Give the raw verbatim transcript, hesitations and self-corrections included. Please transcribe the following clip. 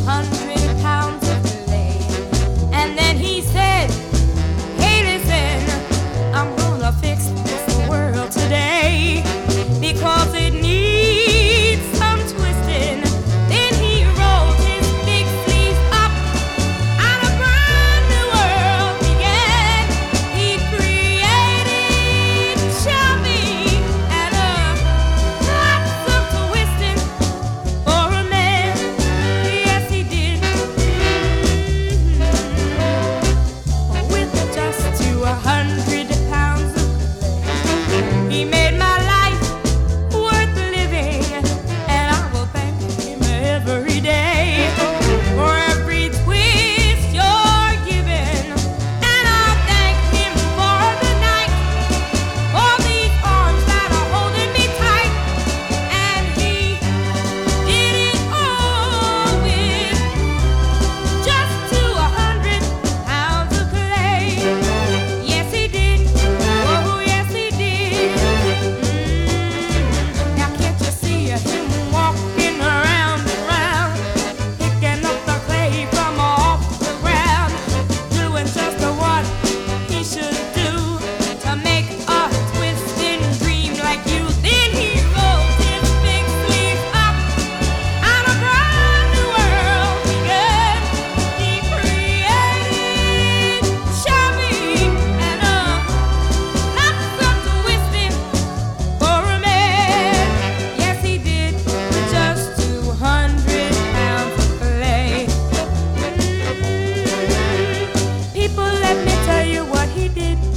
hundred pounds of clay. And then he said, hey, listen, I'm gonna fix this world today because it needs some twisting. Then he rolled his big sleeves up and a brand new world began. He created Shelby and a lots of twisting for a man. Yes, he did. Mm-hmm. With just two hundred pounds of clay, he made my life worth living, and I will thank him every day for every twist you're giving. And I'll thank him for the night, for these arms that are holding me tight. And he did it all with just two hundred pounds of clay. Yes, he did. Oh, yes, he did. Mm. Now can't you see him walking around and round, picking up the clay from off the ground, doing just what he should do to make a twisting dream like you. Then he rolled his big sleeves up and a brand new world began. He created Shelby and a lots of twisting for a man. Yes, he did with just two hundred pounds of clay. Mm. People, let me tell you what he did.